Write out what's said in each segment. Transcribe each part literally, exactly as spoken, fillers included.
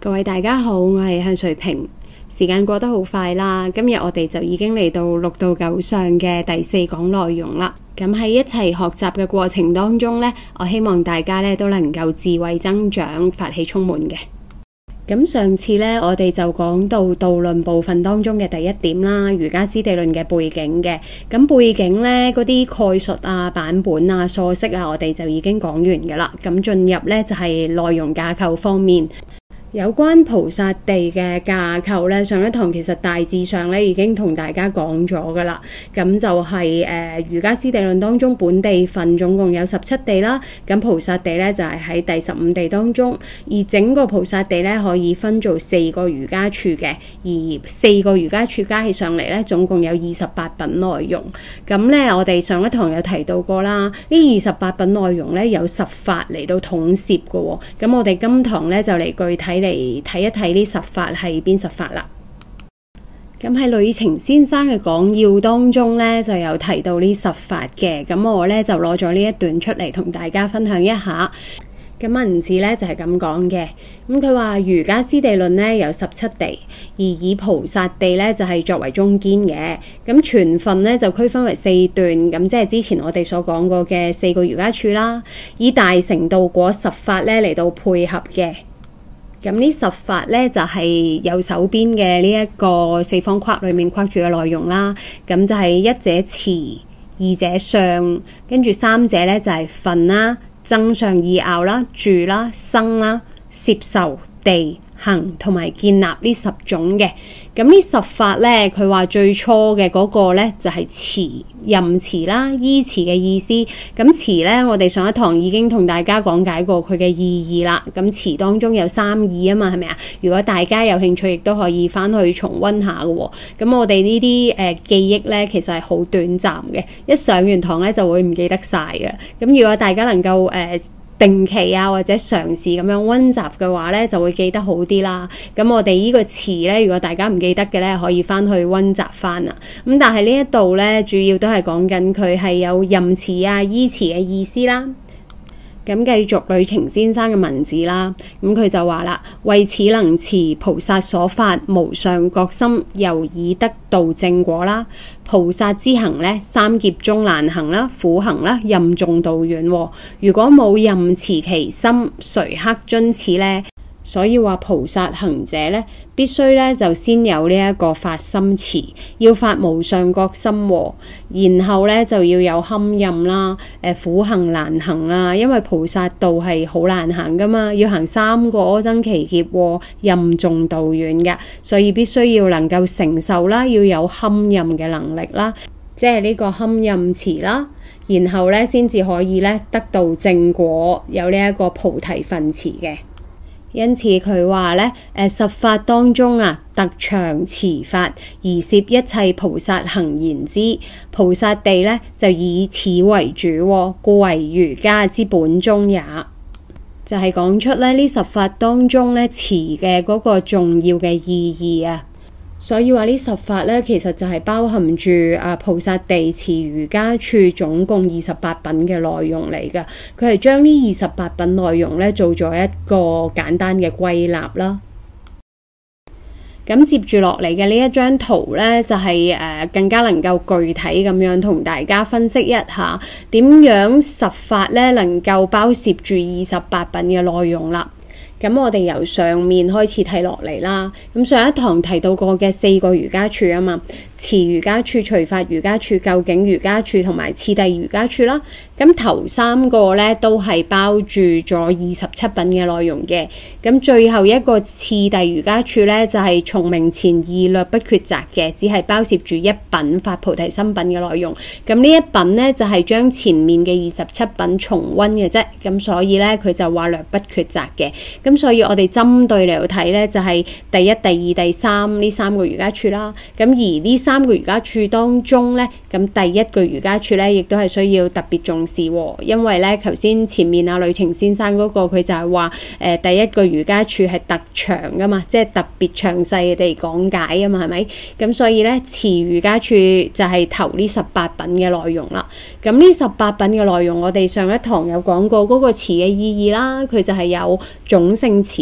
各位大家好，我係向瑞平。時間過得好快啦，今日我哋就已經嚟到六到九上嘅第四講內容啦。咁喺一齊學習嘅過程當中呢，我希望大家呢都能夠智慧增長、法喜充滿嘅。咁上次呢，我哋就講到導論部分當中嘅第一點啦，瑜伽師地論嘅背景嘅。咁背景呢，嗰啲概述啊、版本啊、疏釋啊，我哋就已經講完噶啦。咁進入呢，就係內容架構方面。有關菩薩地嘅架構咧，上一堂其實大致上咧已經同大家講咗噶啦。咁就係、是、誒、呃、瑜伽師地論當中本地分總共有十七地啦。咁菩薩地咧就係、是、喺第十五地當中，而整個菩薩地咧可以分做四個瑜伽處嘅，而四個瑜伽處加起上嚟咧總共有二十八品內容。咁咧我哋上一堂有提到過啦，呢二十八品內容咧有十法嚟到統攝嘅喎。咁我哋今堂咧就嚟具體嚟睇一睇呢十法係邊十法啦。咁喺呂澂先生嘅講要當中呢，就有提到呢十法嘅。咁我呢，就攞咗呢一段出嚟同大家分享一下。咁文字呢，就係咁講嘅。咁佢話瑜伽師地論呢有十七地，而以菩薩地呢就係、是、作為中堅嘅。咁全分呢就區分為四段，咁即係之前我哋所講過嘅四個瑜伽處啦，以大乘道果十法呢嚟到配合嘅。咁呢十法咧就係、是、右手邊嘅呢一個四方框裏面框住嘅內容啦。咁就係一者持，二者相，跟住三者咧就係、是、分啦、增上意拗啦、住啦、生啦、攝受、地、行同埋建立呢十種嘅。咁呢十法咧，佢話最初嘅嗰個咧就係、是、持，任持啦，依持嘅意思。咁持咧，我哋上一堂已經同大家講解過佢嘅意義啦。咁持當中有三義啊嘛，係咪啊？如果大家有興趣，亦都可以翻去重溫下嘅喎。咁我哋呢啲誒記憶咧，其實係好短暫嘅，一上完堂咧就會唔記得晒嘅。咁如果大家能夠誒，呃定期啊，或者嘗試咁樣溫習嘅話咧，就會記得好啲啦。咁我哋呢個詞咧，如果大家唔記得嘅咧，可以翻去溫習翻啊。咁但係呢一度咧，主要都係講緊佢係有任持啊、依持嘅意思啦。咁繼續呂澂先生嘅文字啦，咁佢就話啦：為此能持菩薩所發無上覺心，由以得道正果啦。菩薩之行呢，三劫中難行啦，苦行啦，任重道遠。如果冇任持其心，誰克遵此呢？所以話菩薩行者咧，必須咧就先有呢一個發心持，要發無上覺心喎，然後咧就要有堪任啦，誒苦行難行啊，因為菩薩道係好難行噶嘛，要行三個阿僧祇劫喎，任重道遠嘅，所以必須要能夠承受啦，要有堪任嘅能力啦，即係呢個堪任持啦，然後咧先至可以咧得到正果，有呢一個菩提分持嘅。因此佢話咧，誒十法當中啊，特長持法而攝一切菩薩行言之，菩薩地咧就以此為主，故為瑜伽之本宗也。就係講出咧呢十法當中咧持嘅嗰個重要嘅意義啊。所以話呢十法咧，其實就係包含住啊菩薩地持瑜伽處總共二十八品嘅內容嚟㗎。佢係將呢二十八品內容咧做咗一個簡單嘅歸納啦。咁接住落嚟嘅呢一張圖咧，就係、是、誒、呃、更加能夠具體咁樣同大家分析一下點樣十法咧能夠包攝住二十八品嘅內容啦。咁我哋由上面開始睇落嚟啦。咁上一堂提到過嘅四個瑜伽處啊嘛，持瑜伽處、隨法瑜伽處、究竟瑜伽處同埋次第瑜伽處啦。咁頭三個咧都係包住咗二十七品嘅內容嘅。咁最後一個次第瑜伽處咧就係、是、從明前意略不抉擇嘅，只係包攝住一品發菩提心品嘅內容。咁呢一品咧就係、是、將前面嘅二十七品重溫嘅啫。咁所以咧佢就話略不抉擇嘅。咁所以我哋針對嚟睇咧，就係、是、第一、第二、第三呢三個瑜伽處啦。咁而呢三個瑜伽處當中咧，咁第一個瑜伽處咧，亦都係需要特別重視喎。因為咧，頭先前面阿呂澂先生嗰、那個佢就係話，誒、呃、第一個瑜伽處係特長噶嘛，即係特別詳細地講解啊嘛，係咪？咁所以咧，持瑜伽處就係頭呢十八品嘅內容啦。咁呢十八品嘅內容，我哋上一堂有講過嗰個持嘅意義啦，佢就係有種性持啦、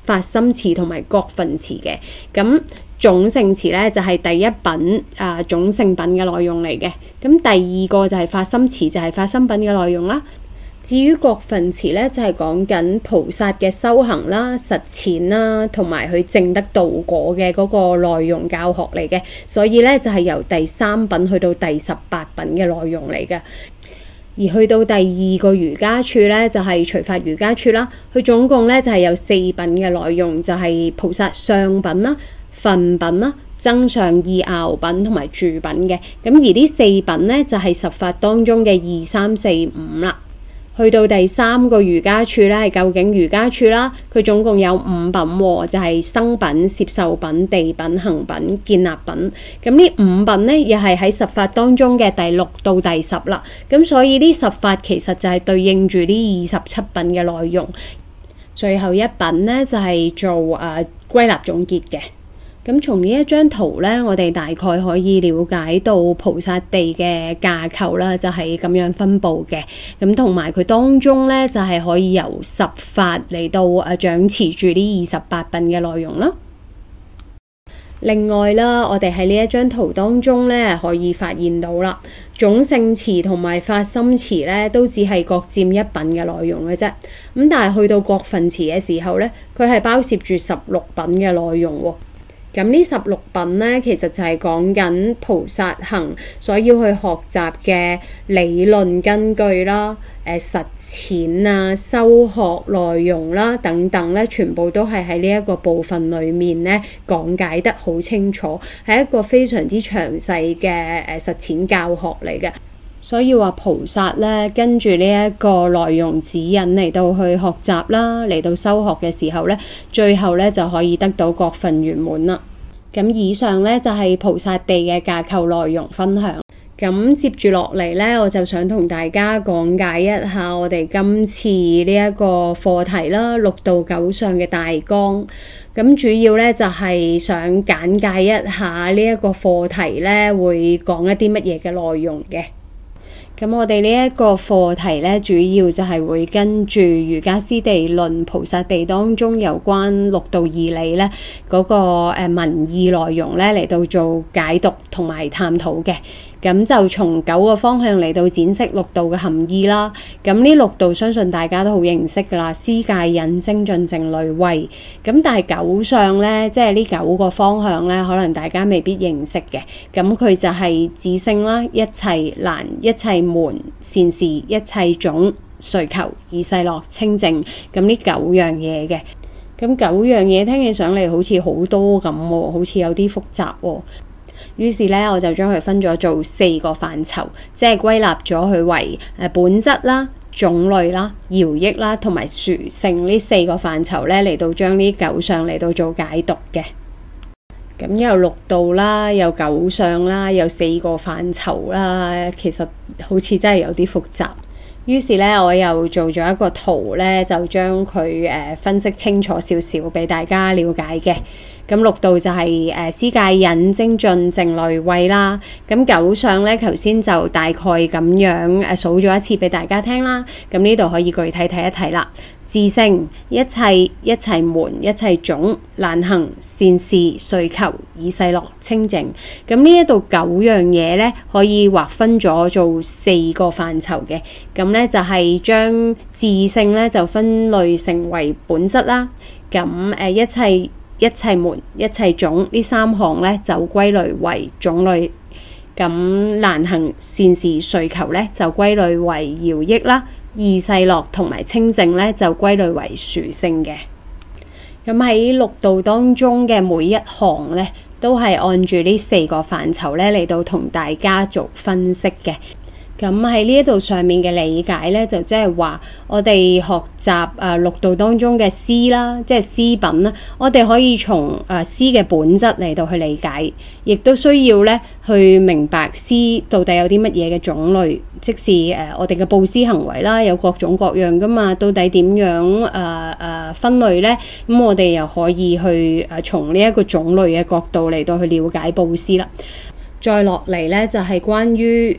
發心詞同埋國訓詞嘅。咁種姓詞咧就係、是、第一品啊、呃、種姓品嘅內容嚟嘅。咁第二個就係發心詞，就係、是、發心品嘅內容啦。至於國訓詞咧，就係講緊菩薩嘅修行啦、實踐啦，同埋佢證得道果嘅嗰個內容教學嚟嘅。所以咧就係、是、由第三品去到第十八品嘅內容嚟嘅。而去到第二個瑜伽處咧，就係、是、隨法瑜伽處啦。佢總共咧就係、是、有四品嘅內容，就係、是、菩薩相品啦、分品啦、增上意樂品同埋住品嘅。咁而呢四品咧就係、是、十法當中嘅二三四五啦。去到第三個瑜伽處咧係究竟瑜伽處啦，佢總共有五品喎，就係、是、生品、攝受品、地品、行品、建立品。咁呢五品咧又係喺十法當中嘅第六到第十啦。咁所以呢十法其實就係對應住呢二十七品嘅內容。最後一品咧就係、是、做誒、呃、歸納總結嘅。咁從呢一張圖咧，我哋大概可以了解到菩薩地嘅架構啦，就係咁樣分佈嘅。咁同埋佢當中咧，就係可以由十法嚟到誒掌持住呢二十八品嘅內容啦。另外啦，我哋喺呢一張圖當中咧，可以發現到啦，種姓詞同埋發心詞咧，都只係各佔一品嘅內容嘅啫。咁但係去到國訓詞嘅時候咧，佢係包攝住十六品嘅內容喎。咁呢十六品咧，其實就係講緊菩薩行所要去學習嘅理論根據啦、誒、呃、實踐啊、修學內容啦等等咧，全部都係喺呢一個部分裡面咧講解得好清楚，係一個非常之詳細嘅誒實踐教學嚟嘅。所以話菩薩咧，跟住呢一個內容指引嚟到去學習啦，嚟到修學嘅時候咧，最後咧就可以得到國訓圓滿啦。咁以上咧就係、是、菩薩地嘅架構內容分享。咁接住落嚟咧，我就想同大家講解一下我哋今次呢一個課題啦，六道九相嘅大綱。咁主要咧就係、是、想簡介一下呢一個課題咧，會講一啲乜嘢嘅內容嘅。咁我哋呢一個課題咧，主要就係會跟住瑜伽師地論菩薩地當中有關六道義理咧嗰、那個誒文義內容咧嚟到做解讀同埋探討嘅。咁就從九個方向嚟到展釋六道嘅含義啦。咁呢六道相信大家都好認識㗎啦，施戒忍精進靜慮慧。咁但係九相咧，即係呢九個方向咧，可能大家未必認識嘅。咁佢就係自性啦、一切難、一切門、善事、一切種、遂求、以世樂、清淨。咁呢九樣嘢嘅。咁九樣嘢聽起上嚟好似好多咁喎，好似有啲複雜喎。於是咧，我就將佢分咗做四個範疇，即係歸納咗佢為誒本質啦、種類啦、饒益啦同埋殊勝呢四個範疇咧，嚟到將呢九相嚟到做解讀嘅。咁有六道啦，有九相啦，有四個範疇啦，其實好似真係有啲複雜。於是咧，我又做咗一個圖咧，就將佢誒、呃、分析清楚少少俾大家了解嘅。咁六道就係誒施戒忍精進靜慮慧啦。咁九相咧，頭先就大概咁樣誒數咗一次俾大家聽啦。咁呢度可以具體睇一睇啦。自性、一切、一切門、一切種、難行、善事、遂求、以世樂、清淨。咁呢一度九樣嘢咧，可以劃分咗做四個範疇嘅。咁咧就係將自性咧就分類成為本質啦。咁誒一切、一切門、一切種呢三項咧就歸類為種類。咁難行、善事、遂求咧就歸類為饒益啦。以世樂同埋清淨咧就歸類為殊勝嘅。咁喺六道當中嘅每一項咧，都係按住呢四個範疇咧嚟到同大家做分析嘅。咁喺呢一度上面嘅理解咧，就即係話我哋學習誒六道當中嘅施啦，即係施品啦，我哋可以從誒施嘅本質嚟到去理解，亦都需要咧去明白施到底有啲乜嘢嘅種類，即是誒、呃、我哋嘅布施行為啦，有各種各樣噶嘛，到底點樣誒誒、呃呃、分類咧？咁我哋又可以去誒從呢一個種類嘅角度嚟到去了解布施啦。再落嚟咧就係、是、關於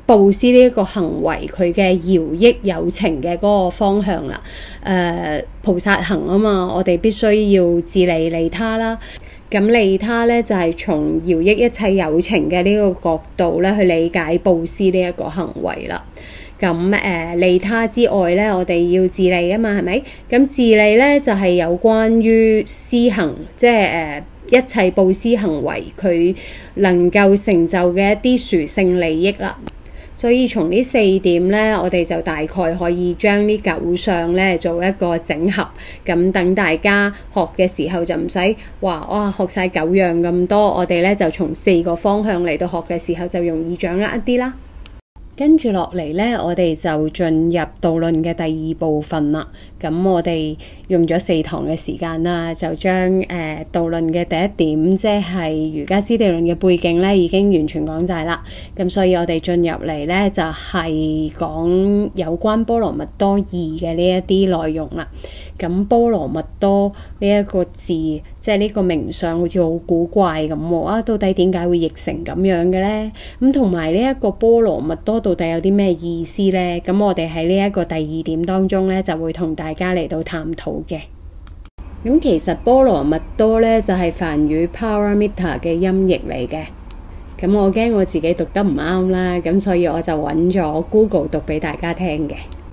布施呢一個行為佢嘅饒益有情嘅嗰個方向啦。誒、呃、菩薩行啊嘛，我哋必須要自利利他啦。咁利他咧就係、是、從饒益一切有情嘅呢個角度咧去理解布施呢一個行為啦。咁誒、呃、利他之外咧，我哋要自利啊嘛，係咪？咁自利咧就係、是、有關於施行，即係誒、呃、一切布施行為佢能夠成就嘅一啲殊勝利益啦。所以從呢四點咧，我哋就大概可以將呢九相咧做一個整合，咁等大家學嘅時候就唔使話哇學晒九樣咁多，我哋咧就從四個方向嚟到學嘅時候就容易掌握一啲啦。跟住落嚟咧，我哋就進入導論嘅第二部分啦。咁我哋用咗四堂嘅時間啦，就將誒、呃、導論嘅第一點，即係瑜伽師地論嘅背景咧，已經完全講晒啦。咁所以我哋進入嚟咧，就係、是、講有關波羅蜜多義嘅呢一啲內容啦。咁波羅蜜多呢一個字，即係呢個名相，好似好古怪咁喎。啊，到底點解會譯成咁樣嘅咧？咁同埋呢一個波羅蜜多到底有啲咩意思咧？咁我哋喺呢一個第二點當中咧，就會同大家嚟到探討嘅。咁其實波羅蜜多咧就係梵語 Paramita 嘅音譯嚟嘅。咁我驚我自己讀得唔啱啦，咁所以我就揾咗 Google 讀俾大家聽嘅。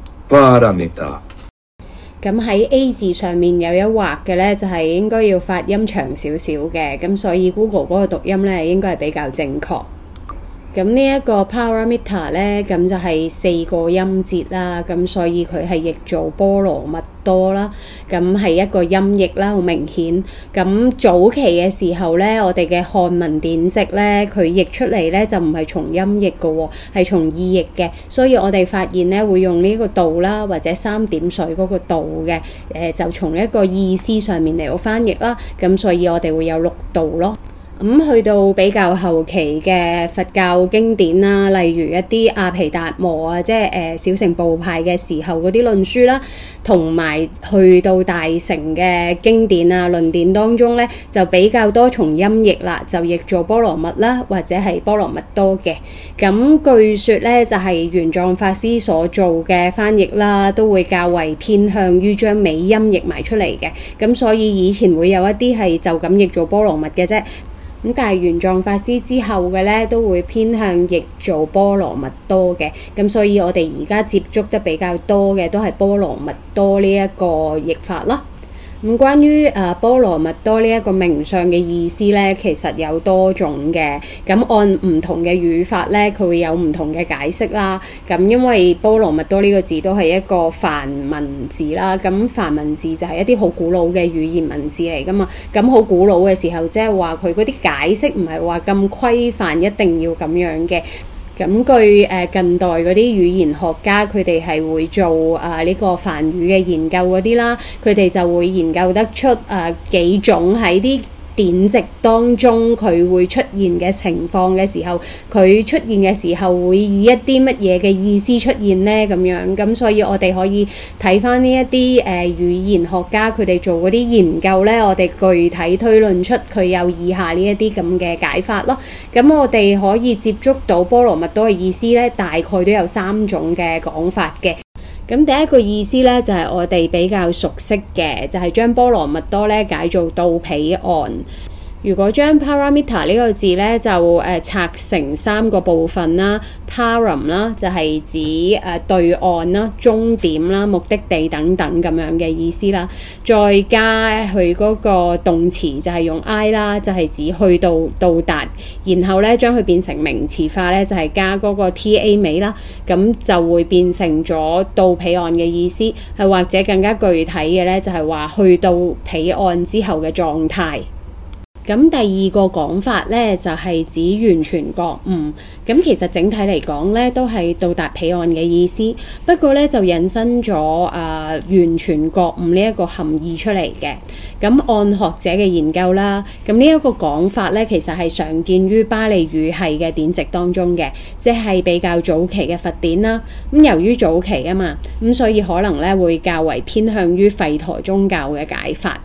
Paramita。 咁喺 A 字上面有一畫嘅咧，就係、是、應該要發音長少少嘅，咁所以 Google 嗰個讀音咧應該係比較正確。咁呢一個 Paramita 咧，咁就係四個音節啦，咁所以佢係譯做波羅蜜多啦，咁係一個音譯啦，好明顯。咁早期嘅時候咧，我哋嘅漢文典籍咧，佢譯出嚟咧就唔係從音譯嘅喎，係從意譯嘅，所以我哋發現咧會用呢個度啦，或者三點水嗰個度嘅，誒、呃、就從一個意思上面嚟到翻譯啦，咁所以我哋會有六度咯。咁、嗯、去到比較後期嘅佛教經典啦，例如一啲阿毗達摩啊，即係誒、呃、小乘部派嘅時候嗰啲論書啦，同埋去到大乘嘅經典啊論典當中咧，就比較多從音譯啦，就譯做波羅蜜啦，或者係波羅蜜多嘅。咁、嗯、據說咧，就係、是、玄奘法師所做嘅翻譯啦，都會較為偏向於將美音譯埋出嚟嘅。咁、嗯、所以以前會有一啲係就咁譯做波羅蜜嘅啫。咁但係玄奘法師之後嘅咧，都會偏向譯做波羅蜜多嘅，咁所以我哋而家接觸得比較多嘅都係波羅蜜多呢一個譯法咯。咁關於誒波羅蜜多呢一個名相嘅意思咧，其實有多種嘅。咁按唔同嘅語法咧，佢會有唔同嘅解釋啦。咁因為波羅蜜多呢個字都係一個梵文字啦，咁梵文字就係一啲好古老嘅語言文字嚟噶嘛。咁好古老嘅時候，即係話佢嗰啲解釋唔係話咁規範，一定要咁樣嘅。咁據誒近代嗰啲語言學家，佢哋係會做啊呢個梵語嘅研究嗰啲啦，佢哋就會研究得出誒幾種喺啲典籍當中佢會出現嘅情況嘅時候，佢出現嘅時候會以一啲乜嘢嘅意思出現呢？咁樣咁，所以我哋可以睇返呢一啲誒語言學家佢哋做嗰啲研究呢，我哋具體推論出佢有以下呢一啲咁嘅解法咯。咁我哋可以接觸到波羅蜜多嘅意思呢，大概都有三種嘅講法嘅。咁第一個意思咧，就係、是、我哋比較熟悉嘅，就係、是、將波羅蜜多咧解做到彼岸。如果將 Paramita 呢個字咧就誒、呃、拆成三個部分啦 Param 啦就係指誒、呃、對岸啦、終點啦、目的地等等咁樣嘅意思啦，再加佢嗰個動詞就係用 I 啦，就係、是、指去到到達，然後咧將佢變成名詞化咧，就係、是、加嗰個 ta 尾啦，咁就會變成咗到彼岸嘅意思，係或者更加具體嘅咧，就係、是、話去到彼岸之後嘅狀態。咁第二個講法咧，就係、是、指完全覺悟。咁其實整體嚟講咧，都係到達彼岸嘅意思。不過咧，就引申咗啊、呃、完全覺悟呢一個含義出嚟嘅。咁按學者嘅研究啦，咁呢一個講法咧，其實係常見於巴利語系嘅典籍當中嘅，即係比較早期嘅佛典啦。咁由於早期啊嘛，咁所以可能咧會較為偏向於吠陀宗教嘅解法。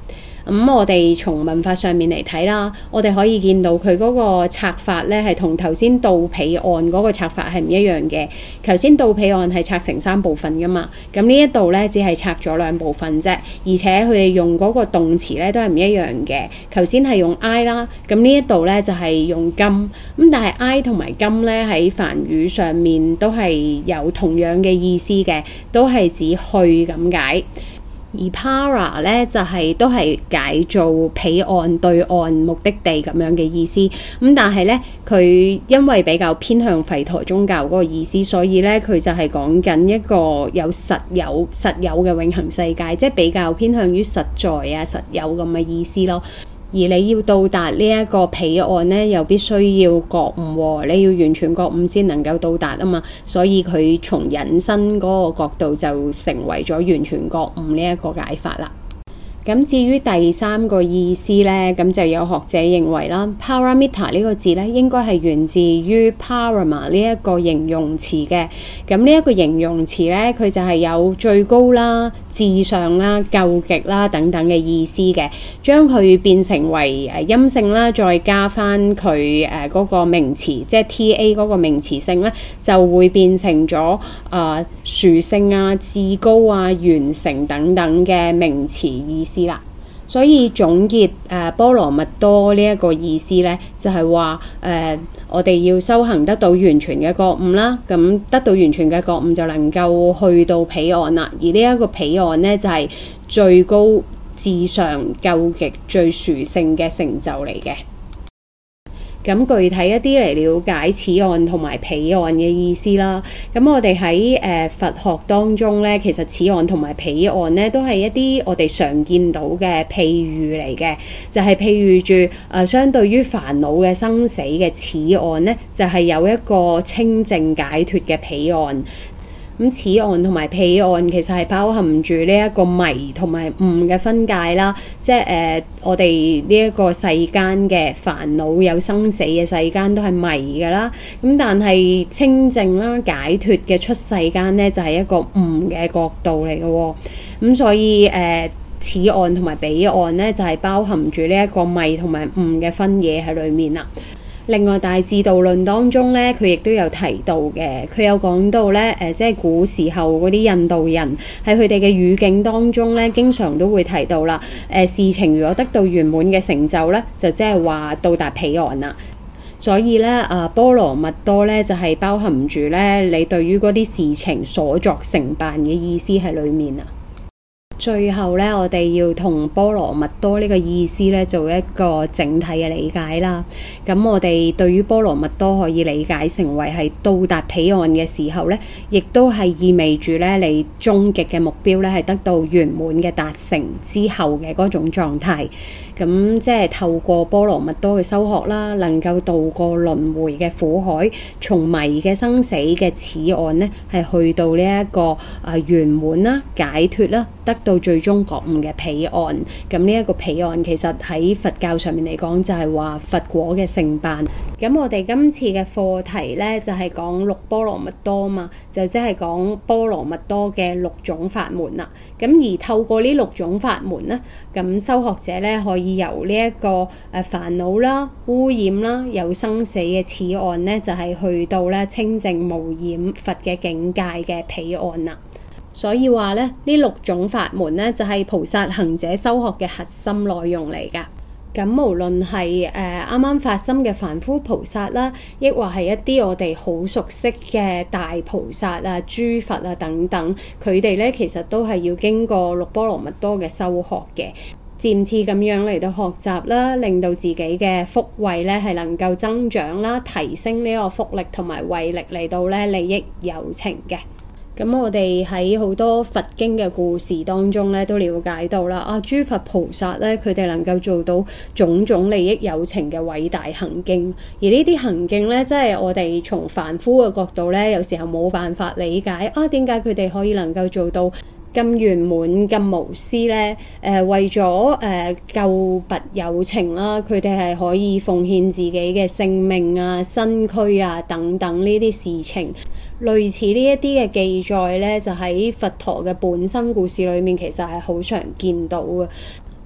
咁我哋從文法上面嚟睇啦，我哋可以見到佢嗰個拆法咧係同頭先倒彼岸嗰個拆法係唔一樣嘅。頭先倒彼岸係拆成三部分噶嘛，咁呢一度咧只係拆咗兩部分啫，而且佢哋用嗰個動詞咧都係唔一樣嘅。頭先係用 I 啦，咁呢一度咧就係用金，咁但係 I 同埋金咧喺梵語上面都係有同樣嘅意思嘅，都係指去咁解。而 para 咧就係、是、都係解做彼岸對岸目的地咁樣嘅意思，咁但係咧佢因為比較偏向吠陀宗教嗰個意思，所以咧佢就係講緊一個有實有實有嘅永恆世界，即係比較偏向於實在啊實有咁嘅意思咯。而你要到達呢一個彼岸呢，又必須要覺悟喎，你要完全覺悟先能夠到達啊嘛，所以佢從引申嗰個角度就成為咗完全覺悟呢一個解法啦。咁至於第三個意思呢，咁就有學者認為啦 ，paramita 呢個字呢應該係源自於 parama 呢一個形容詞嘅。咁呢一個形容詞呢，佢就係有最高啦、至上啦、究極啦等等嘅意思嘅。將佢變成為誒陰性啦，再加翻佢誒嗰個名詞，即係 ta 嗰個名詞性呢，就會變成咗誒殊勝啊、至高啊、完成等等嘅名詞意思啦。所以總結誒、呃、波羅蜜多呢一個意思咧，就係話誒我哋要修行得到完全嘅覺悟啦，咁得到完全嘅覺悟就能夠去到彼岸啦。而呢一個彼岸咧就係、是、最高至上究極最殊勝嘅成就嚟嘅。咁具體一啲嚟了解此岸同埋彼岸嘅意思啦。咁我哋喺誒佛學當中咧，其實此岸同埋彼岸咧都係一啲我哋常見到嘅譬喻嚟嘅，就係、是、譬喻住誒、呃、相對於煩惱嘅生死嘅此岸咧，就係、是、有一個清淨解脫嘅彼岸。咁此岸同埋彼岸其實係包含住呢一個迷同埋悟嘅分界啦，即係誒、呃、我哋呢一個世間嘅煩惱有生死嘅世間都係迷㗎啦，咁但係清淨啦解脫嘅出世間咧就係、是、一個悟嘅角度嚟嘅喎，咁所以誒、呃、此岸同埋彼岸咧就係、是、包含住呢一個迷同埋悟嘅分野喺裡面啦。另外，大智度論當中咧，佢亦都有提到嘅。佢有講到咧，誒、呃，即係古時候嗰啲印度人喺佢哋嘅語境當中咧，經常都會提到啦。誒、呃，事情如果得到圓滿嘅成就咧，就即係話到達彼岸啦。所以咧，啊，波羅蜜多咧就係、是、包含住咧，你對於嗰啲事情所作成辦嘅意思喺裡面啊。最後咧，我哋要同波羅蜜多呢個意思咧做一個整體嘅理解啦。咁我哋對於波羅蜜多可以理解成為係到達彼岸嘅時候咧，亦都係意味住咧你終極嘅目標咧係得到圓滿嘅達成之後嘅嗰種狀態。咁即係透過波羅蜜多嘅修學啦，能夠渡過輪迴嘅苦海，從迷嘅生死嘅此岸咧，係去到呢一個啊圓滿啦、解脫啦，得到最終覺悟嘅彼岸。咁呢一個彼岸其實喺佛教上面嚟講，就係話佛果嘅成辦。咁我哋今次嘅課題咧，就係講六波羅蜜多嘛，就即係講波羅蜜多嘅六種法門啦。咁而透過呢六種法門咧，咁修學者咧可以由呢一個誒煩惱啦、污染啦、有生死嘅此岸咧，就係去到咧清淨無染佛嘅境界嘅彼岸啦。所以話咧，呢六種法門咧，就係菩薩行者修學嘅核心內容嚟㗎。咁無論係誒啱啱發心嘅凡夫菩薩啦，亦或係一啲我哋好熟悉嘅大菩薩啊、諸佛啊等等，佢哋咧其實都係要經過六波羅蜜多嘅修學嘅，漸次咁樣嚟到學習啦，令到自己嘅福慧咧係能夠增長啦，提升呢個福力同埋慧力嚟到咧利益有情嘅。咁我哋喺好多佛經嘅故事當中咧，都了解到啦，啊諸佛菩薩咧，佢哋能夠做到種種利益有情嘅偉大行徑，而呢啲行徑咧，即係我哋從凡夫嘅角度咧，有時候冇辦法理解啊，點解佢哋可以能夠做到咁圓滿、咁無私咧？誒、呃，為咗誒、呃、救拔有情啦，佢哋係可以奉獻自己嘅性命啊、身軀啊等等呢啲事情。類似呢一啲嘅記載咧，就喺佛陀嘅本生故事裏面，其實係好常見到嘅。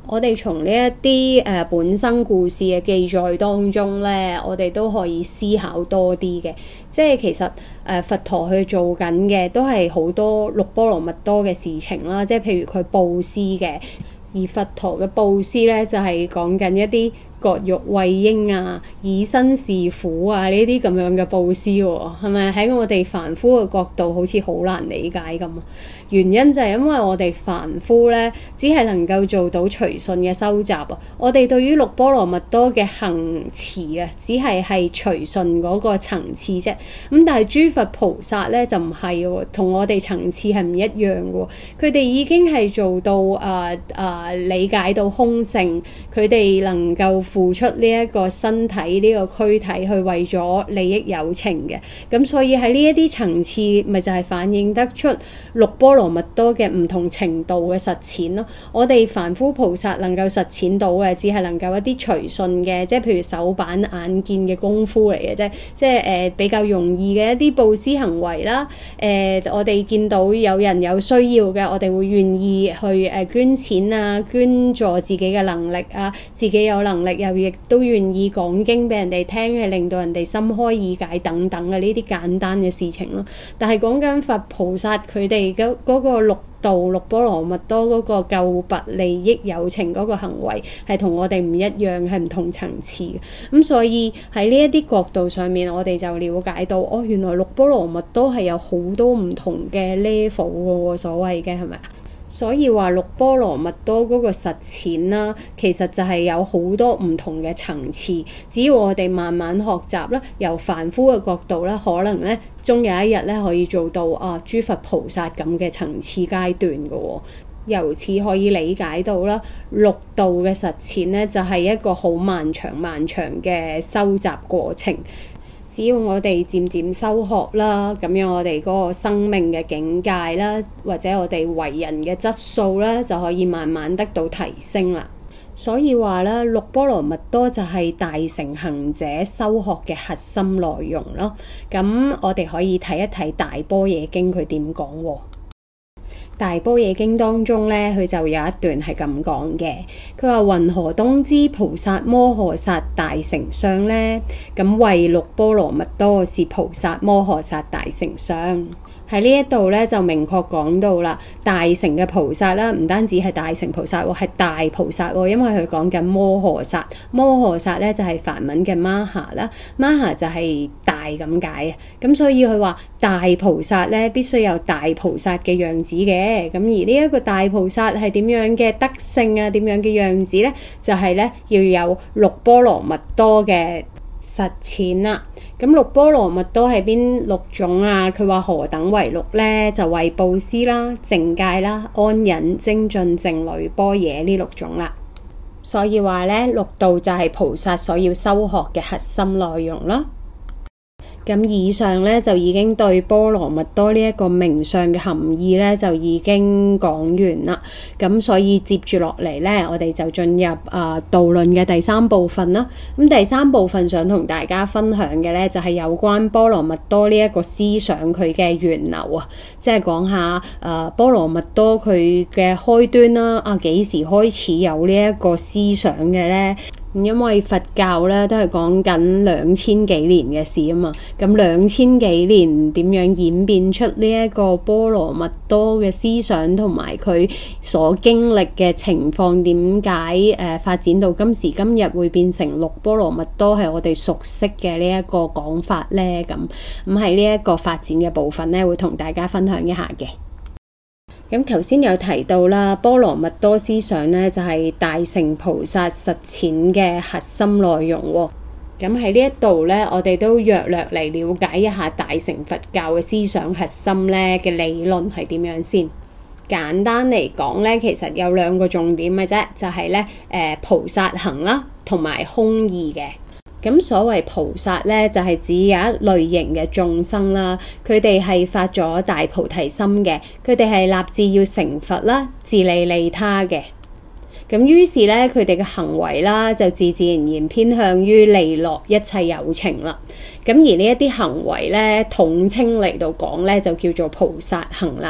我哋從呢一啲誒本身故事嘅記載當中咧，我哋都可以思考多啲嘅。即係其實誒、呃、佛陀去做緊嘅都係好多六波羅蜜多嘅事情啦。即係譬如佢布施嘅，而佛陀嘅布施咧就係講緊一啲割肉餵嬰啊、以身試苦啊呢啲咁樣嘅布施喎，係咪喺我哋凡夫嘅角度好似好難理解咁啊？原因就係因為我哋凡夫咧，只係能夠做到隨順嘅收集啊。我哋對於六波羅蜜多嘅行持啊，只係係隨順嗰個層次啫。咁但係諸佛菩薩咧就唔係喎，同我哋層次係唔一樣嘅喎。佢哋已經係做到誒誒、呃呃、理解到空性，佢哋能夠付出呢一個身體呢、呢個軀體去為咗利益有情嘅。咁所以喺呢一啲層次，咪就係反映得出六波羅蜜多嘅唔同程度嘅實踐咯。我哋凡夫菩薩能夠實踐到嘅，只係能夠一啲隨順嘅，即係譬如手板眼見嘅功夫嚟嘅啫。即係誒、呃、比較容易嘅一啲布施行為啦。誒、呃、我哋見到有人有需要嘅，我哋會願意去誒捐錢啊，捐助自己嘅能力啊，自己有能力又亦都願意講經俾人哋聽，係令到人哋心開意解等等嘅呢啲簡單嘅事情咯。但係講緊佛菩薩佢哋嗰嗰個六度六波羅蜜多嗰個救拔利益有情嗰個行為係同我哋唔一樣，係唔同層次嘅。咁所以喺呢一啲角度上面，我哋就了解到哦，原來六波羅蜜多係有好多唔同嘅 level 嘅喎，所謂嘅係咪啊？所以話六波羅蜜多嗰個實踐啦，其實就係有好多唔同嘅層次。只要我哋慢慢學習啦，由凡夫嘅角度咧，可能咧終有一日咧可以做到啊諸佛菩薩咁嘅層次階段嘅喎。由此可以理解到啦，六度嘅實踐咧就係一個好漫長漫長嘅收集過程。只要我哋漸漸修學啦，咁樣我哋嗰個生命嘅境界啦，或者我哋為人嘅質素咧，就可以慢慢得到提升啦。所以話咧，六波羅蜜多就係大乘行者修學嘅核心內容咯。咁我哋可以睇一睇《大般若經》佢點講喎。大般若經當中咧，佢就有一段係咁講嘅。佢話：云何當知菩薩摩訶薩大乘相呢？咁謂六波羅蜜多是菩薩摩訶薩大乘相。喺呢一度咧就明確講到啦，大乘嘅菩薩啦，唔單止係大乘菩薩喎，係大菩薩喎，因為佢講緊摩訶薩，摩訶薩咧就係梵文嘅瑪哈啦，瑪哈就係大咁解啊，咁所以佢話大菩薩咧必須有大菩薩嘅樣子嘅，咁而呢一個大菩薩係點樣嘅德性啊，點樣嘅樣子咧，就係咧要有六波羅蜜多嘅實踐啦。咁六波羅蜜多係邊六種啊？佢話何等為六呢？就為布施啦、淨戒啦、安忍、精進、靜慮、般若呢六種啦。所以話咧，六度就係菩薩所要修學嘅核心內容啦。咁以上咧就已經對波羅蜜多呢一個名相嘅含義咧就已經講完啦。咁所以接住落嚟咧，我哋就進入啊導論嘅第三部分啦。咁第三部分想同大家分享嘅咧就係、是、有關波羅蜜多呢一個思想佢嘅源流啊，即係講下誒波羅蜜多佢嘅開端啦。啊幾時開始有呢一個思想嘅咧？因為佛教咧都係講緊兩千幾年嘅事啊嘛，咁兩千幾年點樣演變出呢一個波羅蜜多嘅思想同埋佢所經歷嘅情況，點解誒發展到今時今日會變成六波羅蜜多係我哋熟悉嘅呢一個講法咧？咁咁喺呢一個發展嘅部分咧，會同大家分享一下嘅。咁頭先有提到啦，波羅蜜多思想咧就係大乘菩薩實踐嘅核心內容喎。咁喺呢一度咧，我哋都約略嚟了解一下大乘佛教嘅思想核心咧嘅理論係點樣先。簡單嚟講咧，其實有兩個重點嘅啫，就係咧誒菩薩行啦，同埋空義嘅。咁所謂菩薩咧，就係指有一類型嘅眾生啦，佢哋係發咗大菩提心嘅，佢哋係立志要成佛啦，自利利他嘅。咁於是咧，佢哋嘅行為啦，就自自然然偏向於利樂一切有情啦。咁而呢一啲行為咧，統稱嚟到講咧，就叫做菩薩行啦。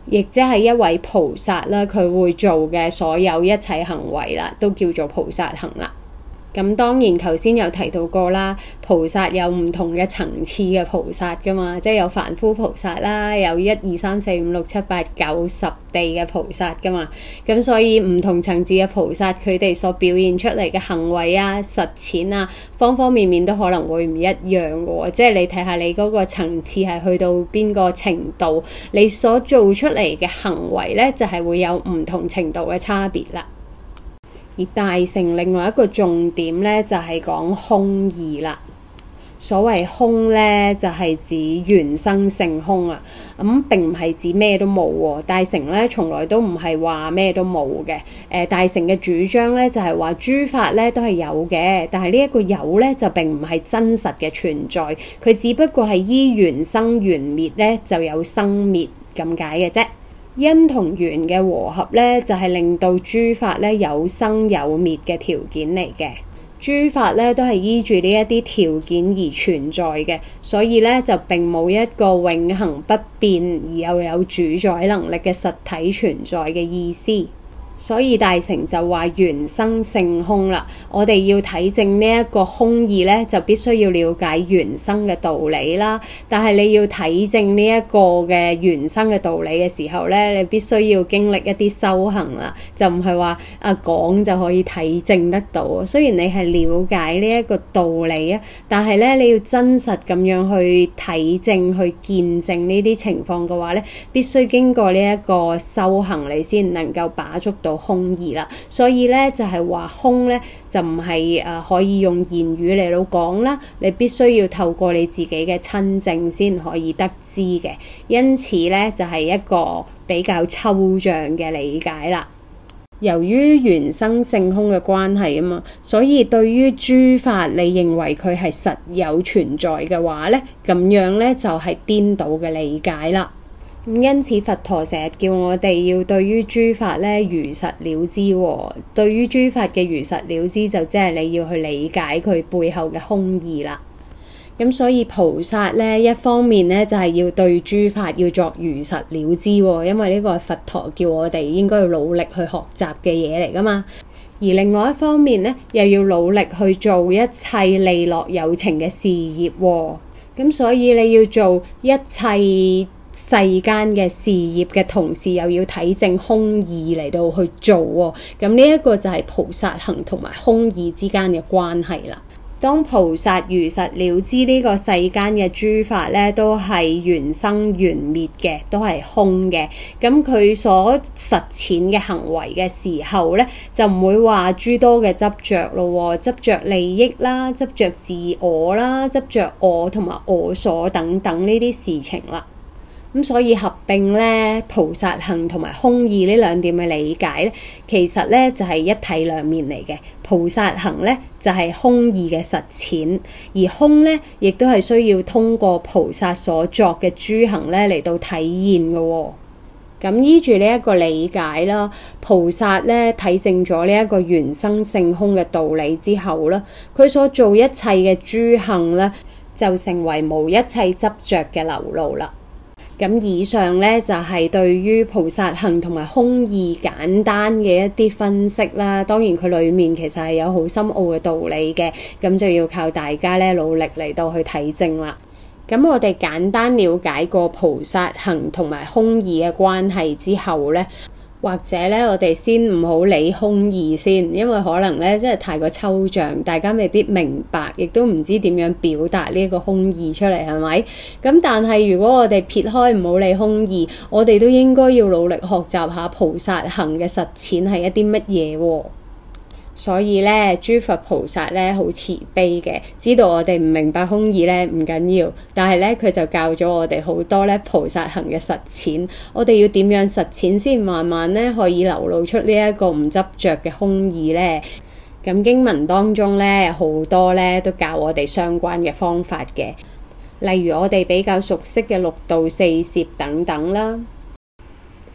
亦即係一位菩薩啦，佢會做嘅所有一切行為啦，都叫做菩薩行啦。咁當然頭先有提到過啦，菩薩有唔同嘅層次嘅菩薩噶嘛，即係有凡夫菩薩啦，有一二三四五六七八九十地嘅菩薩噶嘛。咁所以唔同層次嘅菩薩，佢哋所表現出嚟嘅行為啊、實踐啊，方方面面都可能會唔一樣嘅喎。即係你睇下你嗰個層次係去到邊個程度，你所做出嚟嘅行為咧，就係會有唔同程度嘅差別啦。而大乘另外一個重點咧，就係講空義啦。所謂空咧，就係指緣生性空啊。咁並唔係指咩都冇喎。大乘咧，從來都唔係話咩都冇嘅。誒，大乘嘅主張咧，就係話諸法咧都係有嘅，但係呢一個有咧，就並唔係真實嘅存在，佢只不過係依緣生緣滅咧，就有生滅咁解嘅啫。因同緣嘅和合咧，就係令到諸法咧有生有滅嘅條件嚟嘅。諸法咧都係依住呢一啲條件而存在嘅，所以咧就並冇一個永恆不變而又有主宰能力嘅實體存在嘅意思。所以大乘就話緣生性空啦，我哋要睇正呢一個空義咧，就必須要了解緣生嘅道理啦。但係你要睇正呢一個嘅緣生嘅道理嘅時候咧，你必須要經歷一啲修行啦，就唔係話啊講就可以睇正得到。雖然你係了解呢一個道理啊，但係咧你要真實咁樣去睇正、去見證呢啲情況嘅話咧，必須經過呢一個修行，你先能夠把捉到到空義啦。所以咧就係話空咧就唔係誒可以用言語嚟到講啦，你必須要透過你自己嘅親證先可以得知嘅。因此咧就係一個比較抽象嘅理解啦。由於緣生性空嘅關係啊嘛，所以對於諸法你認為佢係實有存在嘅話咧，咁樣咧就係顛倒嘅理解啦。因此佛陀成日叫我哋要對於諸法咧如實了知喎。對於諸法嘅如實了知，就即係你要去理解佢背後嘅空義啦。咁所以菩薩咧一方面咧就係要對諸法要作如實了知喎，因為呢個係佛陀叫我哋應該要努力去學習嘅嘢嚟噶嘛。而另外一方面咧，又要努力去做一切利樂有情嘅事業喎。咁所以你要做一切世間嘅事業嘅同時，又要睇正空義嚟到去做喎。咁呢一個就係菩薩行同埋空義之間嘅關係啦。當菩薩如實了知呢個世間嘅諸法咧，都係緣生緣滅嘅，都係空嘅。咁佢所實踐嘅行為嘅時候咧，就唔會話諸多嘅執着咯，執着利益啦，執着自我啦，執着我同埋我所等等呢啲事情啦。咁所以合併咧，菩薩行同埋空義呢兩點嘅理解咧，其實咧就係一體兩面嚟嘅。菩薩行咧就係空義嘅實踐，而空咧亦都係需要通過菩薩所作嘅諸行咧嚟到體現嘅喎。咁依住呢一個理解啦，菩薩咧睇正咗呢一個緣生性空嘅道理之後啦，佢所做一切嘅諸行咧，就成為無一切執着嘅流露啦。咁以上咧就係對於菩薩行同埋空義簡單嘅一啲分析啦。當然佢裡面其實係有好深奧嘅道理嘅，咁就要靠大家咧努力嚟到去體證啦。咁我哋簡單了解過菩薩行同埋空義嘅關係之後咧，或者咧，我哋先唔好理空義先，因為可能咧真係太過抽象，大家未必明白，亦都唔知點樣表達呢個空義出嚟，係咪？咁但係如果我哋撇開唔好理空義，我哋都應該要努力學習下菩薩行嘅實踐係一啲乜嘢喎。所以咧，諸佛菩薩咧好慈悲嘅，知道我哋唔明白空義咧唔緊要，但係咧佢就教咗我哋好多咧菩薩行嘅實踐。我哋要點樣實踐先慢慢咧可以流露出呢一個唔執着嘅空義咧？咁經文當中咧好多咧都教我哋相關嘅方法嘅，例如我哋比較熟悉嘅六度四攝等等啦。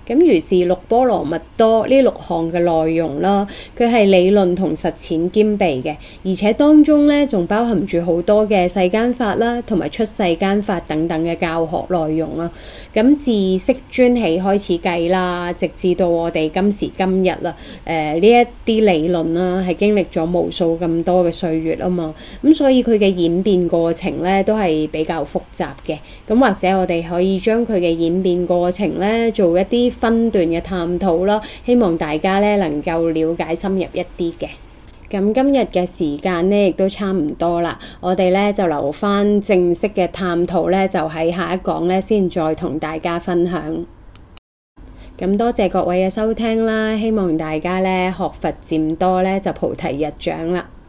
咁如是六波羅蜜多呢六項嘅內容啦，佢係理論同實踐兼備嘅，而且當中咧仲包含住好多嘅世間法啦，同埋出世間法等等嘅教學內容啦。咁自釋尊起開始計啦，直至到我哋今時今日啦，誒呢一啲理論啦，係經歷咗無數咁多嘅歲月啊嘛，咁所以佢嘅演變過程咧都係比較複雜嘅。咁或者我哋可以將佢嘅演變過程咧做一啲分段嘅探討啦，希望大家咧能夠了解深入一啲嘅。咁今日嘅時間咧亦都差唔多啦，我哋咧就留返正式嘅探討咧，就喺下一講咧先再同大家分享。咁多謝各位嘅收聽啦，希望大家咧學佛漸多咧就菩提日長啦〜